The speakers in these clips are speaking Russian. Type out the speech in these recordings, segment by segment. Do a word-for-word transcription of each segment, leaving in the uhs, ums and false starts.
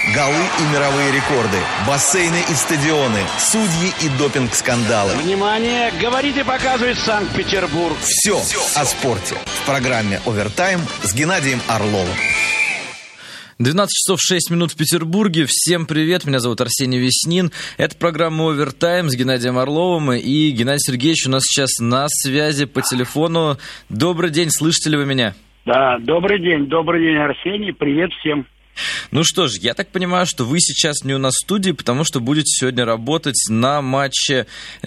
Голы и мировые рекорды, бассейны и стадионы, судьи и допинг-скандалы. Внимание! Говорит и показывает Санкт-Петербург. Все, Все о спорте. В программе «Овертайм» с Геннадием Орловым. двенадцать часов шесть минут в Петербурге. Всем привет, меня зовут Арсений Веснин. Это программа «Овертайм» с Геннадием Орловым. И Геннадий Сергеевич у нас сейчас на связи по телефону. Добрый день, слышите ли вы меня? Да, добрый день, добрый день, Арсений. Привет всем. Ну что ж, я так понимаю, что вы сейчас не у нас в студии, потому что будете сегодня работать на матче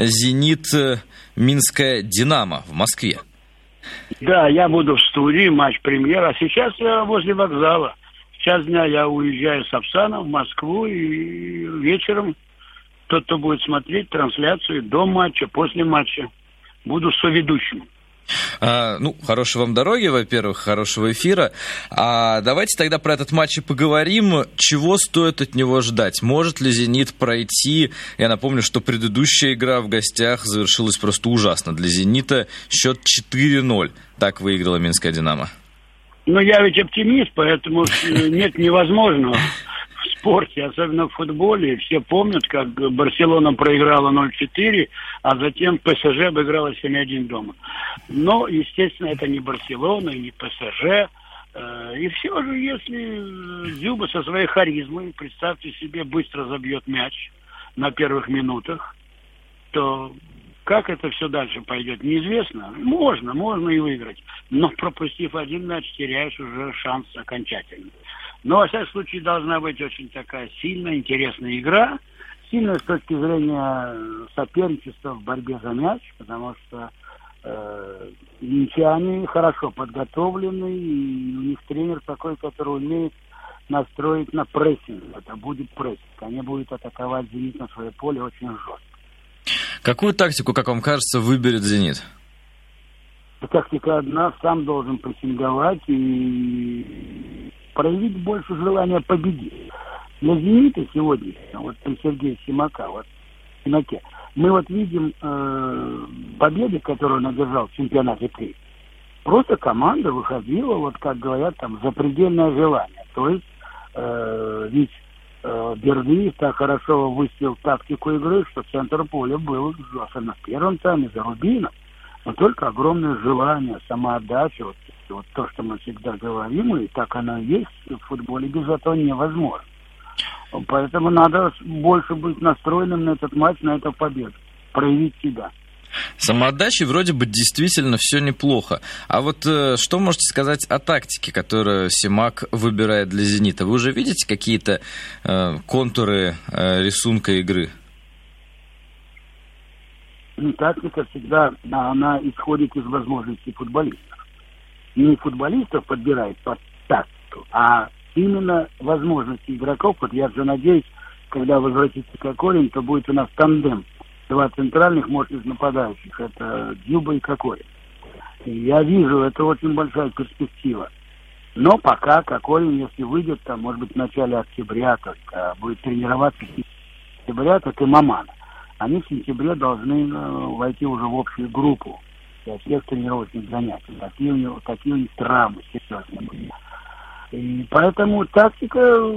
«Зенит-Минская Динамо» в Москве. Да, я буду в студии, матч-премьера. А сейчас я возле вокзала. В час дня я уезжаю с Апсана в Москву, и вечером тот, кто будет смотреть трансляцию до матча, после матча, буду соведущим. А, ну, хорошей вам дороги, во-первых, хорошего эфира. А давайте тогда про этот матч и поговорим. Чего стоит от него ждать? Может ли «Зенит» пройти? Я напомню, что предыдущая игра в гостях завершилась просто ужасно. Для «Зенита» счет четыре ноль. Так выиграла «Минская Динамо». Ну, я ведь оптимист, поэтому нет невозможного в спорте, особенно в футболе. Все помнят, как Барселона проиграла ноль четыре, а затем ПСЖ обыграла семь один дома. Но, естественно, это не Барселона и не ПСЖ. И все же, если Дзюба со своей харизмой, представьте себе, быстро забьет мяч на первых минутах, то как это все дальше пойдет, неизвестно. Можно, можно и выиграть. Но пропустив один мяч, теряешь уже шанс окончательно. Но, во всяком случае, должна быть очень такая сильная, интересная игра. Сильная с точки зрения соперничества в борьбе за мяч, потому что э, минчане хорошо подготовлены, и у них тренер такой, который умеет настроить на прессинг. Это будет прессинг. Они будут атаковать «Зенит» на свое поле очень жестко. Какую тактику, как вам кажется, выберет «Зенит»? Тактика одна, сам должен прессинговать и проявить больше желания победить. Для «Зенита» сегодня, вот при Сергее Симака, вот в Симаке, мы вот видим э, победы, которые он одержал в чемпионате три. Просто команда выходила, вот как говорят, там, запредельное желание. То есть, э, ведь э, Бердыев так хорошо выставил тактику игры, что центр поля был, особенно в первом тайме, за Рубином. Но только огромное желание, самоотдача, вот, вот то, что мы всегда говорим, и так оно и есть, в футболе без этого невозможно. Поэтому надо больше быть настроенным на этот матч, на эту победу, проявить себя. Самоотдачей вроде бы действительно все неплохо. А вот э, что можете сказать о тактике, которую Симак выбирает для «Зенита»? Вы уже видите какие-то э, контуры э, рисунка игры? Тактика всегда, она исходит из возможностей футболистов. Не футболистов подбирает под тактику, а именно возможности игроков. Вот я же надеюсь, когда возвратится Кокорин, то будет у нас тандем. Два центральных мощных нападающих. Это Дзюба и Кокорин. И я вижу, это очень большая перспектива. Но пока Кокорин, если выйдет, там, может быть, в начале октября, только будет тренироваться в октября, так и Мамана. Они в сентябре должны э, войти уже в общую группу для всех тренировочных занятий. Такие у них, такие у них травмы серьезные были. И поэтому тактика...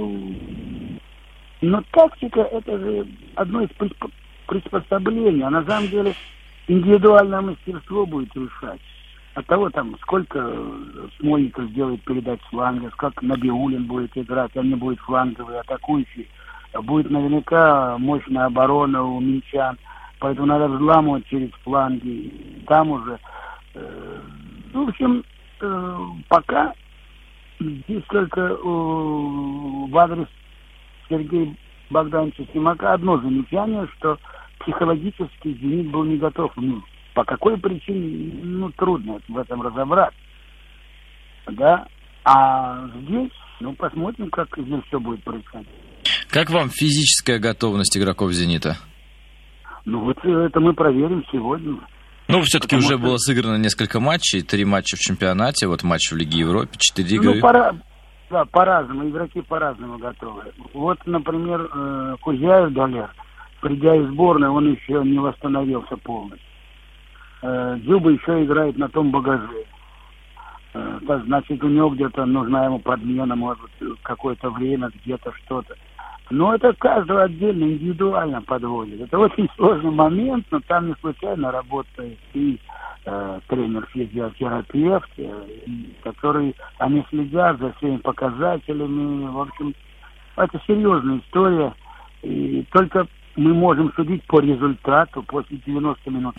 Но тактика это же одно из приспособлений. А на самом деле индивидуальное мастерство будет решать. От того, там, сколько Смольников сделает передач с фланга, как Набиуллин будет играть, они будут фланговые, атакующие. Будет наверняка мощная оборона у минчан, поэтому надо взламывать через фланги. Там уже... Э, в общем, э, пока здесь только э, в адрес Сергея Богдановича Симака одно замечание, что психологически «Зенит» был не готов. Ну, по какой причине, ну, трудно в этом разобраться. Да? А здесь, ну, посмотрим, как здесь все будет происходить. Как вам физическая готовность игроков «Зенита»? Ну вот это мы проверим сегодня. Ну, все-таки Потому уже что... было сыграно несколько матчей, три матча в чемпионате, вот матч в Лиге Европы, четыре игры. Ну, пора... да, по-разному, игроки по-разному готовы. Вот, например, Кузяев Далер, придя из сборной, он еще не восстановился полностью. Дзюба еще играет на том багаже. Значит, у него где-то нужна ему подмена, может быть, какое-то время, где-то что-то. Но это каждого отдельно, индивидуально подводит. Это очень сложный момент, но там не случайно работает и э, тренер-физиотерапевт, э, который, они следят за всеми показателями. В общем, это серьезная история. И только мы можем судить по результату после девяноста минут.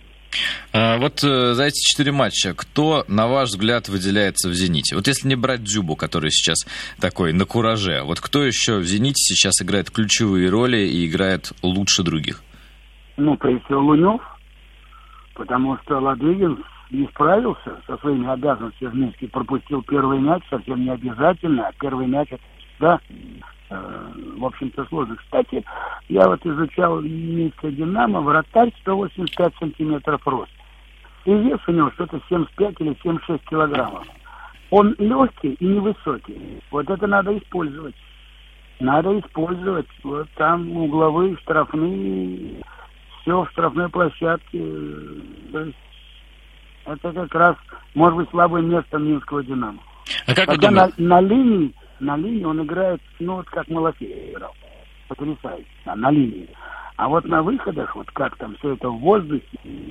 А вот за эти четыре матча кто, на ваш взгляд, выделяется в «Зените»? Вот если не брать Дзюбу, который сейчас такой на кураже, вот кто еще в «Зените» сейчас играет ключевые роли и играет лучше других? Ну, прежде всего, Лунев, потому что Ладыгин не справился со своими обязанностями в Минске, пропустил первый мяч, совсем не обязательно, а первый мяч это всегда, э, в общем-то, сложно. Кстати, я вот изучал Минское «Динамо», вратарь сто восемьдесят пять сантиметров роста. И вес у него что-то семьдесят пять или семьдесят шесть килограммов. Он легкий и невысокий. Вот это надо использовать. Надо использовать. Вот там угловые, штрафные, все в штрафной площадке. То есть это как раз, может быть, слабое место Минского «Динамо». А как Хотя вы на, думаете? на линии, на линии он играет, ну, вот как Малафеев играл. Потрясающе. Да, на линии. А вот на выходах, вот как там все это в воздухе,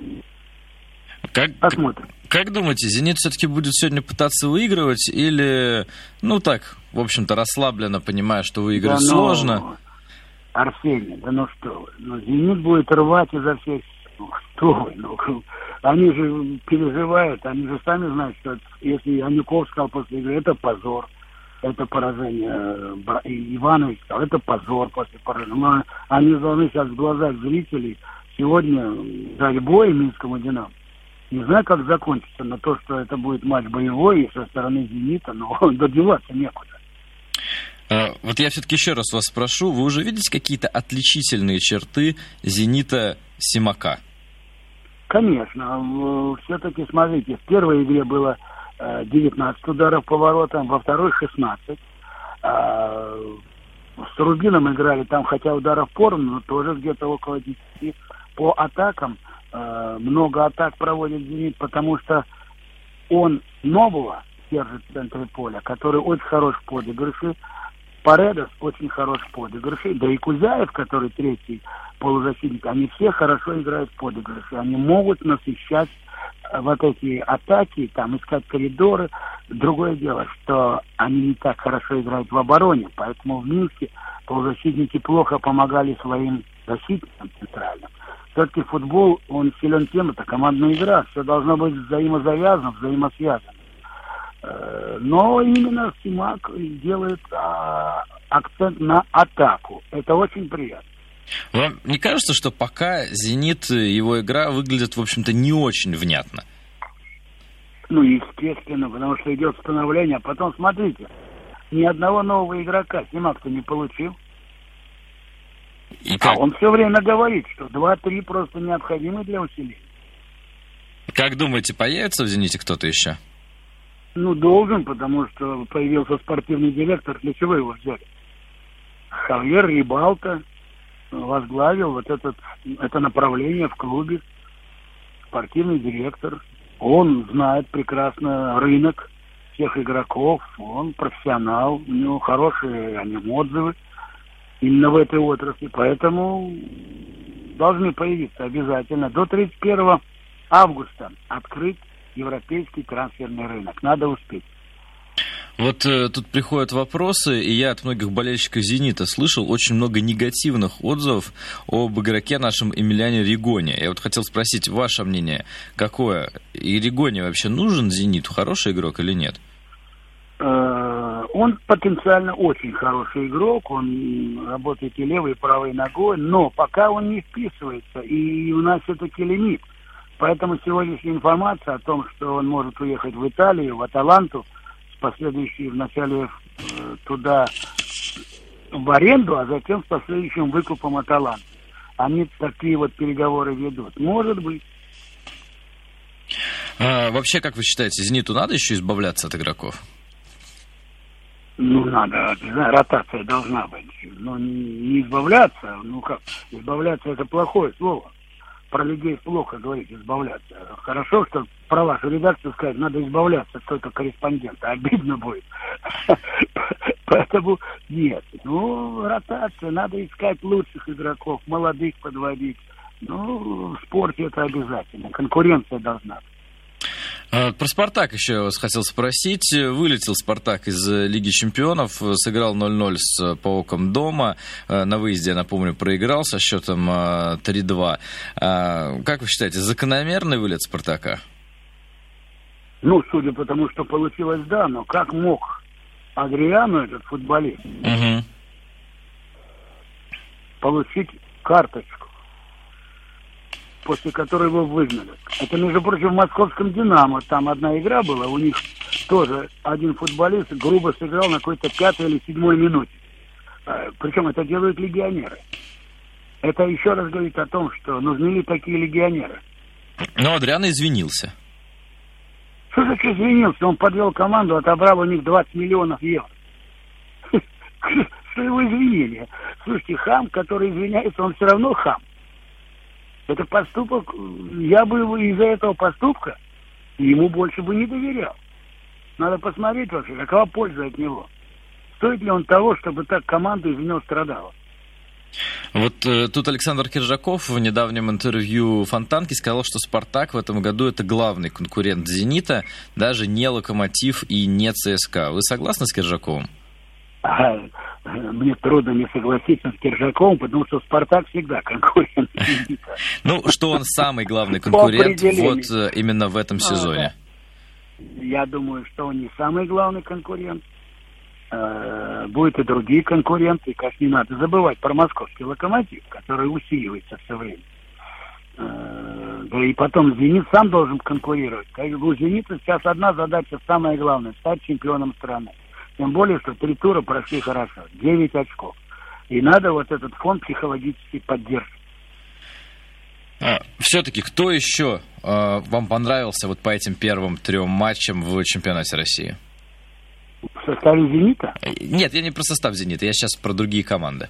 Как, посмотрим. как думаете, «Зенит» все-таки будет сегодня пытаться выигрывать или, ну так, в общем-то, расслабленно, понимая, что выиграть да, сложно? Ну, Арсений, да ну что вы, ну, «Зенит» будет рвать изо всех сил. Ну, что вы, ну, они же переживают, они же сами знают, что если Анюков сказал после игры, это позор, это поражение, Иванович сказал, это позор после поражения. Но они должны сейчас в глазах зрителей сегодня дать бой Минскому «Динамо». Не знаю, как закончится, но то, что это будет матч боевой и со стороны «Зенита», но добиваться некуда. А, вот я все-таки еще раз вас спрошу, вы уже видите какие-то отличительные черты «Зенита» Симака? Конечно. Все-таки, смотрите, в первой игре было девятнадцать ударов по воротам, во второй шестнадцать. С Рубином играли там, хотя ударов поровну, но тоже где-то около десяти. По атакам много атак проводит «Зенит», потому что он нового держит в центре поля, который очень хорош в подыгрыше. Паредос очень хорош в подыгрыше. Да и Кузяев, который третий полузащитник, они все хорошо играют в подыгрыше. Они могут насыщать вот эти атаки, там, искать коридоры. Другое дело, что они не так хорошо играют в обороне, поэтому в Минске полузащитники плохо помогали своим защитникам центральным. Все-таки футбол, он силен тем, это командная игра, все должно быть взаимозавязано, взаимосвязано. Но именно Симак делает а, акцент на атаку. Это очень приятно. Вам не кажется, что пока «Зенит», его игра выглядит, в общем-то, не очень внятно? Ну, естественно, потому что идет становление. А потом, смотрите, ни одного нового игрока Симак-то не получил. И как? А он все время говорит, что два-три просто необходимы для усиления. Как думаете, появится в «Зените» кто-то еще? Ну, должен, потому что появился спортивный директор, для чего его взяли? Хавьер Рибалта возглавил вот этот, это направление в клубе, спортивный директор. Он знает прекрасно рынок всех игроков, он профессионал, у него хорошие о нем отзывы именно в этой отрасли, поэтому должны появиться обязательно. До тридцать первого августа открыть европейский трансферный рынок. Надо успеть. Вот э, тут приходят вопросы, и я от многих болельщиков «Зенита» слышал очень много негативных отзывов об игроке нашем Эмилиане Ригони. Я вот хотел спросить, ваше мнение какое? И Ригони вообще нужен «Зениту»? Хороший игрок или нет? Он потенциально очень хороший игрок, он работает и левой, и правой ногой, но пока он не вписывается, и у нас все-таки лимит. Поэтому сегодняшняя информация о том, что он может уехать в Италию, в Аталанту, с последующей вначале э, туда в аренду, а затем с последующим выкупом Аталанты. Они такие вот переговоры ведут. Может быть. А, вообще, как вы считаете, «Зениту» надо еще избавляться от игроков? Ну, надо, не знаю, ротация должна быть. Но не, не избавляться, ну как, избавляться это плохое слово. Про людей плохо говорить, избавляться. Хорошо, что про вашу редакцию сказать, надо избавляться только корреспондента. Обидно будет. Поэтому нет. Ну, ротация, надо искать лучших игроков, молодых подводить. Ну, в спорте это обязательно, конкуренция должна быть. Про «Спартак» еще я вас хотел спросить. Вылетел «Спартак» из Лиги чемпионов, сыграл ноль-ноль с ПАОКом дома. На выезде, я напомню, проиграл со счетом три-два. Как вы считаете, закономерный вылет «Спартака»? Ну, судя по тому, что получилось, да, но как мог Адриану, этот футболист, угу. получить карточку, после которой его выгнали? Это, между прочим, в московском «Динамо». Там одна игра была, у них тоже один футболист грубо сыграл на какой-то пятой или седьмой минуте. Причем это делают легионеры. Это еще раз говорит о том, что нужны ли такие легионеры. Но Адриано извинился. Что же извинился? Он подвел команду, отобрал у них двадцать миллионов евро. Что его извинили? Слушайте, хам, который извиняется, он все равно хам. Это поступок, я бы из-за этого поступка ему больше бы не доверял. Надо посмотреть вообще, какова польза от него. Стоит ли он того, чтобы так команда из него страдала? Вот э, тут Александр Киржаков в недавнем интервью Фонтанки сказал, что «Спартак» в этом году это главный конкурент «Зенита», даже не «Локомотив» и не ЦСКА. Вы согласны с Киржаковым? А, мне трудно не согласиться с Киржаковым, потому что «Спартак» всегда конкурент «Зенита». Ну, что он самый главный конкурент вот именно в этом сезоне? Я думаю, что он не самый главный конкурент. Будут и другие конкуренты. Как не надо забывать про московский «Локомотив», который усиливается все время. Да и потом «Зенит» сам должен конкурировать. У «Зенита» сейчас одна задача, самая главная – стать чемпионом страны. Тем более, что три тура прошли хорошо. девять очков. И надо вот этот фонд психологически поддерживать. А, все-таки, кто еще э, вам понравился вот по этим первым трем матчам в чемпионате России? В составе «Зенита»? Нет, я не про состав «Зенита», я сейчас про другие команды.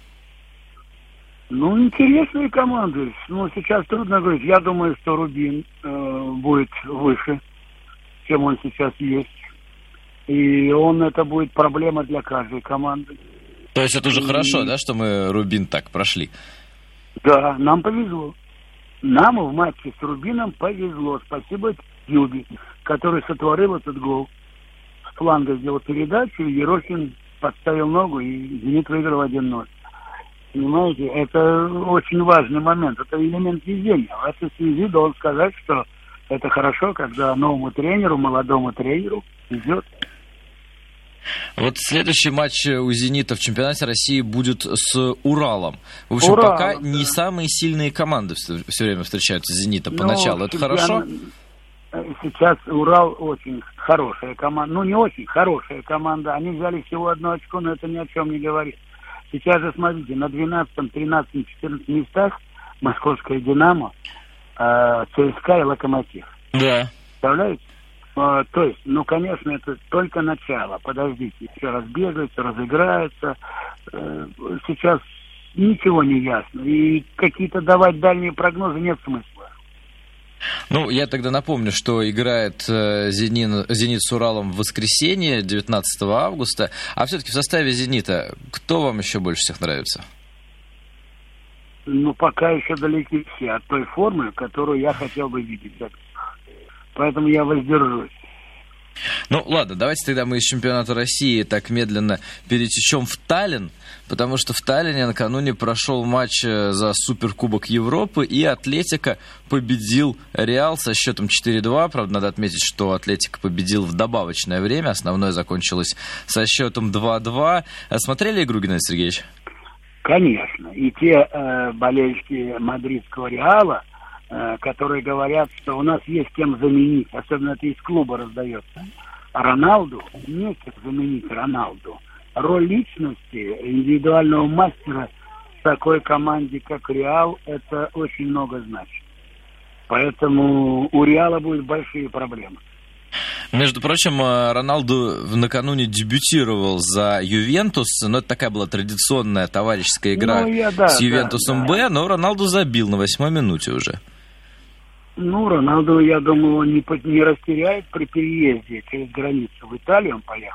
Ну, интересные команды. Ну, сейчас трудно говорить. Я думаю, что «Рубин» э, будет выше, чем он сейчас есть. И он, это будет проблема для каждой команды. То есть это уже И... хорошо, да, что мы «Рубин» так прошли? Да, нам повезло. Нам в матче с «Рубином» повезло. Спасибо Юбе, который сотворил этот гол. С фланга сделал передачу, Ерохин подставил ногу, и «Зенит» выиграл один-ноль. Понимаете, это очень важный момент. Это элемент везения. В этой связи должен сказать, что это хорошо, когда новому тренеру, молодому тренеру везет. Вот следующий матч у «Зенита» в чемпионате России будет с «Уралом». В общем, Урал, пока да. не самые сильные команды все время встречаются с «Зенита» ну, поначалу. Это хорошо? Сейчас «Урал» очень хорошая команда. Ну, не очень хорошая команда. Они взяли всего одно очко, но это ни о чем не говорит. Сейчас же, смотрите, на двенадцатом, тринадцатом, четырнадцатом местах московская «Динамо», э, ЦСКА и «Локомотив». Да. Представляете? То есть, ну, конечно, это только начало. Подождите, еще раз бегаются, разыграются. Сейчас ничего не ясно. И какие-то давать дальние прогнозы нет смысла. Ну, я тогда напомню, что играет «Зенит», «Зенит» с «Уралом» в воскресенье, девятнадцатого августа. А все-таки в составе «Зенита» кто вам еще больше всех нравится? Ну, пока еще далеки все от той формы, которую я хотел бы видеть. Поэтому я воздержусь. Ну, ладно, давайте тогда мы из чемпионата России так медленно перетечем в Таллин, потому что в Таллине накануне прошел матч за Суперкубок Европы, и Атлетико победил Реал со счетом четыре-два. Правда, надо отметить, что Атлетико победил в добавочное время, основное закончилось со счетом два-два. Смотрели игру, Геннадий Сергеевич? Конечно. И те э, болельщики мадридского Реала, которые говорят, что у нас есть кем заменить, особенно это из клуба раздается. Роналду неким заменить Роналду. Роль личности, индивидуального мастера в такой команде, как Реал, это очень много значит. Поэтому у Реала будут большие проблемы. Между прочим, Роналду накануне дебютировал за Ювентус, но это такая была традиционная товарищеская игра ну, я, да, с Ювентусом да, Б, да. Но Роналду забил на восьмой минуте уже. Ну, Роналду, я думаю, он не, не растеряет при переезде через границу в Италию, он поехал.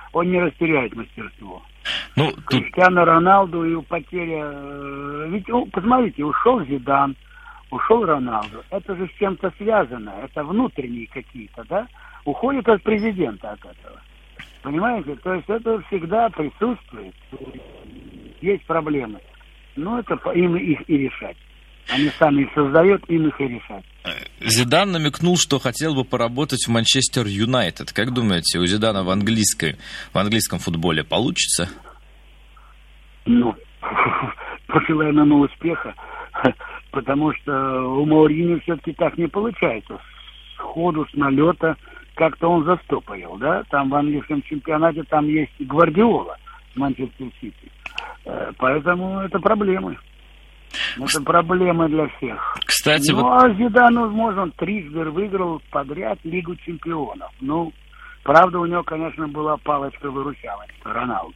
он не растеряет мастерство. Ну, тут... Криштиану Роналду и потеря... Ведь, ну, посмотрите, ушел Зидан, ушел Роналду. Это же с чем-то связано. Это внутренние какие-то, да? Уходит от президента от этого. Понимаете? То есть это всегда присутствует. Есть проблемы. Но это им их и решать. Они сами их создают, им их и решать. Зидан намекнул, что хотел бы поработать в Манчестер Юнайтед. Как думаете, у Зидана в английской, в английском футболе получится? Ну, пожелаем ему успеха, потому что у Мауриньо все-таки так не получается. Сходу, с налета как-то он застопорил, да? Там в английском чемпионате там есть Гвардиола в Манчестер Сити. Поэтому это проблемы. Это проблема для всех. Кстати, ну, вот... а Зидан, возможно, он трижды выиграл подряд Лигу чемпионов. Ну, правда, у него, конечно, была палочка-выручалочка, Роналду.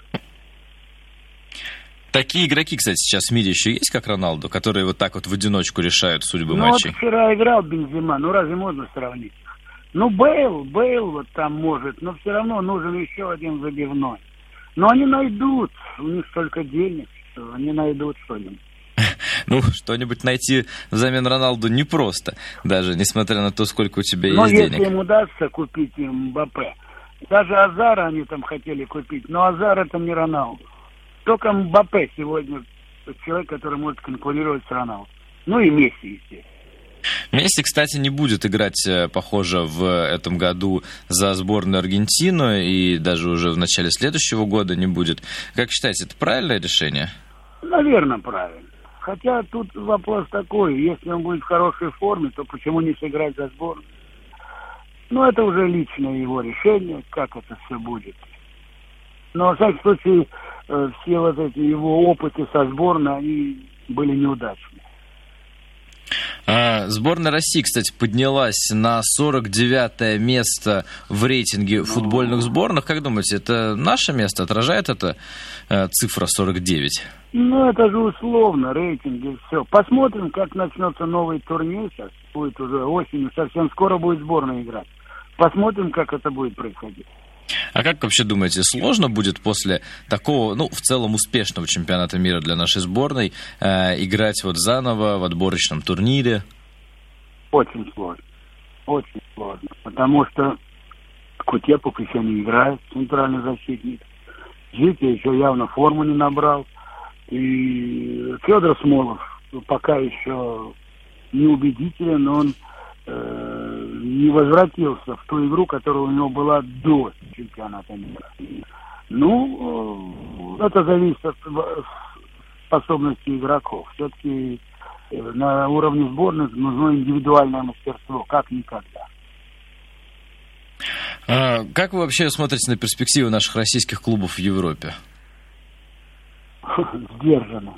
Такие игроки, кстати, сейчас в мире еще есть, как Роналду, которые вот так вот в одиночку решают судьбы ну, матчей? Вот вчера играл Бензема, ну разве можно сравнить их? Ну, Бейл, Бейл вот там может, но все равно нужен еще один забивной. Но они найдут, у них столько денег, что они найдут что-нибудь. Ну, что-нибудь найти взамен Роналду непросто, даже несмотря на то, сколько у тебя но есть денег. Но если им удастся купить им Мбаппе, даже Азара они там хотели купить, но Азар это не Роналду. Только Мбаппе сегодня человек, который может конкурировать с Роналду. Ну и Месси, естественно. Месси, кстати, не будет играть, похоже, в этом году за сборную Аргентину, и даже уже в начале следующего года не будет. Как считаете, это правильное решение? Наверное, правильно. Хотя тут вопрос такой, если он будет в хорошей форме, то почему не сыграть за сборную? Ну, это уже личное его решение, как это все будет. Но, во всяком случае, все вот эти его опыты со сборной, они были неудачные. А, сборная России, кстати, поднялась на сорок девятое место в рейтинге ну... футбольных сборных. Как думаете, это наше место? Отражает это э, цифра сорок девять? Ну, это же условно, рейтинги, все. Посмотрим, как начнется новый турнир сейчас. Будет уже осенью, совсем скоро будет сборная играть. Посмотрим, как это будет происходить. А как вообще думаете, сложно будет после такого, ну, в целом успешного чемпионата мира для нашей сборной э, играть вот заново в отборочном турнире? Очень сложно. Очень сложно. Потому что Кутепов еще не играет, центральный защитник. Житя еще явно форму не набрал. И Федор Смолов пока еще неубедителен, но он э, не возвратился в ту игру, которая у него была до чемпионата мира. Ну, это зависит от способности игроков. Все-таки на уровне сборной нужно индивидуальное мастерство, как никогда. А как вы вообще смотрите на перспективы наших российских клубов в Европе? Сдержанно.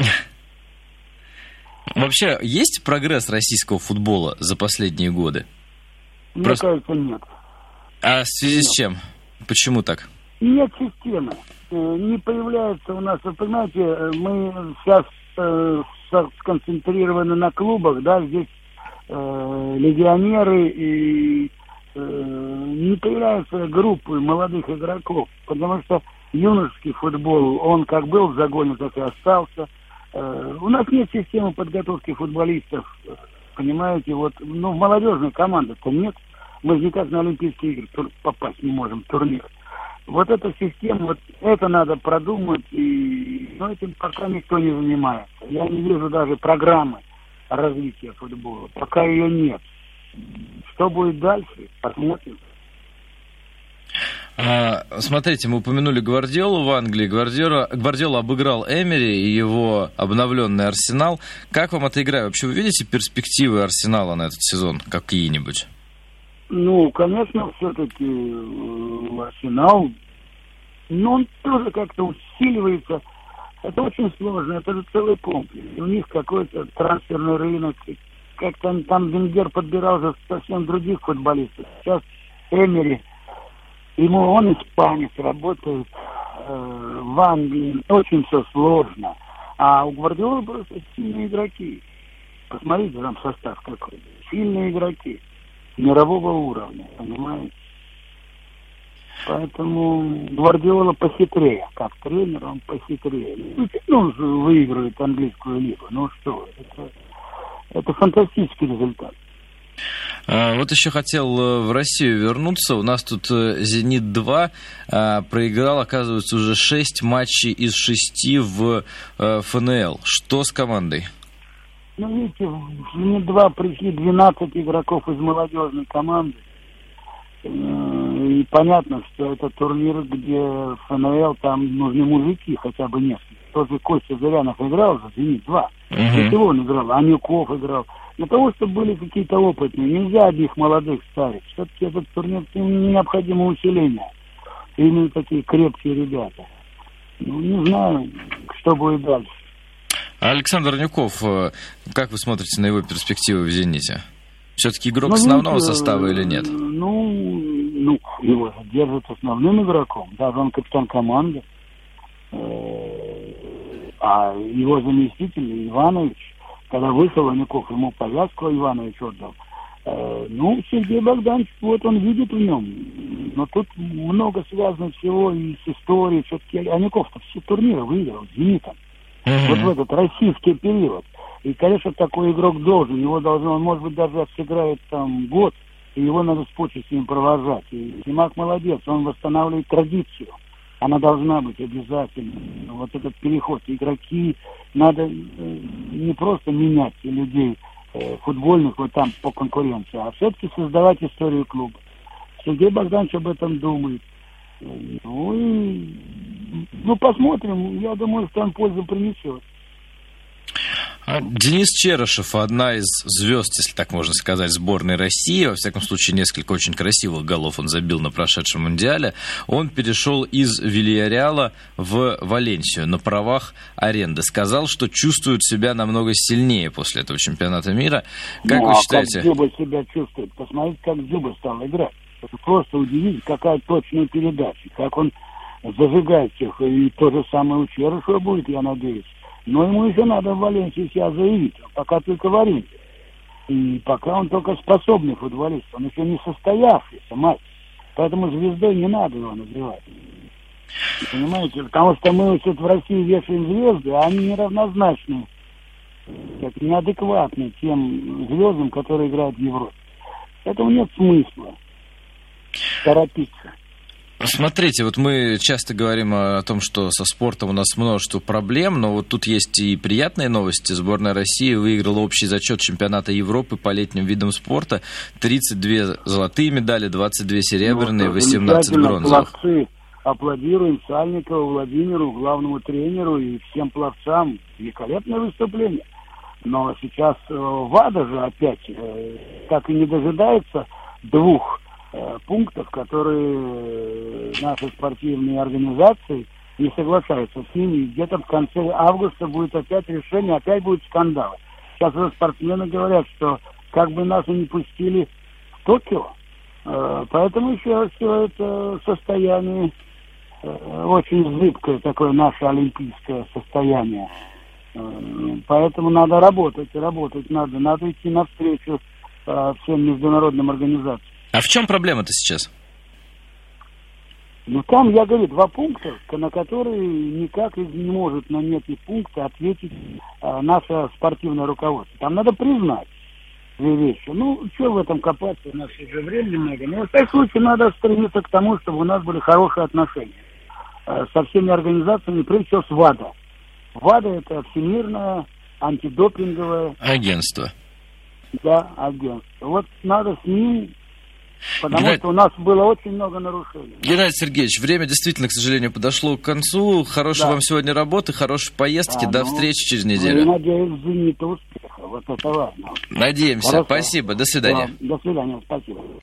Вообще, есть прогресс российского футбола за последние годы? Мне Просто... кажется, нет. А в связи нет. С чем? Почему так? Нет системы. Не появляется у нас, вы понимаете, мы сейчас э, сконцентрированы на клубах, да, здесь э, легионеры, и э, не появляются группы молодых игроков, потому что юношеский футбол, он как был в загоне, так и остался. Э, у нас нет системы подготовки футболистов, понимаете, вот, ну, в молодежной команды-то нет. Мы же никак на Олимпийские игры попасть не можем, турнир. Вот эта система, вот это надо продумать, и ну, этим пока никто не занимается. Я не вижу даже программы развития футбола, пока ее нет. Что будет дальше, посмотрим. А, смотрите, мы упомянули Гвардиолу в Англии. Гвардиола, Гвардиола обыграл Эмери и его обновленный Арсенал. Как вам эта игра? Вообще вы видите перспективы Арсенала на этот сезон какие-нибудь? Ну, конечно, все-таки Арсенал, но он тоже как-то усиливается. Это очень сложно, это же целый комплекс. У них какой-то трансферный рынок. Как-то там Венгер подбирал же совсем других футболистов. Сейчас Эмери, ему он испанец, работает э, в Англии. Очень все сложно. А у Гвардиолы просто сильные игроки. Посмотрите там состав какой. Сильные игроки. Мирового уровня, понимаете? Поэтому Гвардиола похитрее. Как тренер, он похитрее. Ну, выигрывает английскую лигу. Ну что, это, это фантастический результат. Вот еще хотел в Россию вернуться. У нас тут «Зенит-два» проиграл, оказывается, уже шесть матчей из шести в эф эн эл. Что с командой? Ну, видите, в «Зенит-два» пришли двенадцать игроков из молодежной команды. И понятно, что это турнир, где в эф эн эл там нужны мужики, хотя бы несколько. Тот же Костя Зырянов играл за «Зенит-два». Для чего он играл? Анюков играл. Для того, чтобы были какие-то опытные. Нельзя одних молодых ставить. Все-таки этот турнир необходимо усиление. Именно такие крепкие ребята. Ну, не знаю, что будет дальше. Александр Анюков, как вы смотрите на его перспективы в «Зените»? Все-таки игрок ну, основного видите, состава или нет? Ну, ну, его держат основным игроком. Даже он капитан команды. А его заместитель Иванович, когда вышел Анюков, ему повязку Иванович отдал. Ну, Сергей Богданович, вот он видит в нем. Но тут много связано всего и с историей. Все-таки Анюков-то все турниры выиграл с «Зенитом». Mm-hmm. Вот в этот российский период. И, конечно, такой игрок должен. Его должно, он, может быть, даже отыграет там год, и его надо с почестями провожать. И Симак молодец, он восстанавливает традицию. Она должна быть обязательно. Вот этот переход. Игроки надо не просто менять людей футбольных вот там по конкуренции, а все-таки создавать историю клуба. Сергей Богданович об этом думает. Ну и ну, посмотрим. Я думаю, что он пользу принесет. Денис Черышев, одна из звезд, если так можно сказать, сборной России. Во всяком случае, несколько очень красивых голов он забил на прошедшем Мундиале. Он перешел из Вильярреала в Валенсию на правах аренды. Сказал, что чувствует себя намного сильнее после этого чемпионата мира. Как ну, вы а считаете? Как Дзюба себя чувствует? Посмотрите, как Дзюба стал играть. Это просто удивительно, какая точная передача. Как он зажигает всех. И то же самое у Черышева будет, я надеюсь. Но ему еще надо в Валенсии себя заявить. Он пока только в аренде. И пока он только способный футболист. Он еще не состоявшийся матч. Поэтому звездой не надо его называть. Понимаете? Потому что мы вот в России вешаем звезды, а они неравнозначны, как неадекватны тем звездам, которые играют в Европе. Поэтому нет смысла торопиться. Смотрите, вот мы часто говорим о том, что со спортом у нас множество проблем, но вот тут есть и приятные новости. Сборная России выиграла общий зачет чемпионата Европы по летним видам спорта. тридцать две золотые медали, двадцать две серебряные, восемнадцать бронзовых. Пловцы. Аплодируем Сальникову, Владимиру, главному тренеру и всем пловцам. Великолепное выступление. Но сейчас ВАДА же опять так и не дожидается двух пунктов, которые наши спортивные организации не соглашаются с ними. Где-то в конце августа будет опять решение, опять будет скандал. Сейчас уже спортсмены говорят, что как бы нас и не пустили в Токио. Поэтому еще все это состояние очень зыбкое, такое наше олимпийское состояние. Поэтому надо работать, работать надо. Надо идти навстречу всем международным организациям. А в чем проблема-то сейчас? Ну, там, я говорю, два пункта, на которые никак не может на эти пункты ответить а, наше спортивное руководство. Там надо признать две вещи. Ну, что в этом копаться, у нас уже времени много. Но в таком случае надо стремиться к тому, чтобы у нас были хорошие отношения а, со всеми организациями, прежде всего с ВАДА. ВАДА – это Всемирное антидопинговое агентство. Да, агентство. Вот надо с ним... Потому Геннадий... что у нас было очень много нарушений. Геннадий Сергеевич, время действительно, к сожалению, подошло к концу. Хорошей да. вам сегодня работы, хорошей поездки. А, До ну, встречи через неделю. Ну, надеюсь, «Зенита» успеха. Вот это важно. Надеемся. Хорошо. Спасибо. До свидания. Да, до свидания. Спасибо.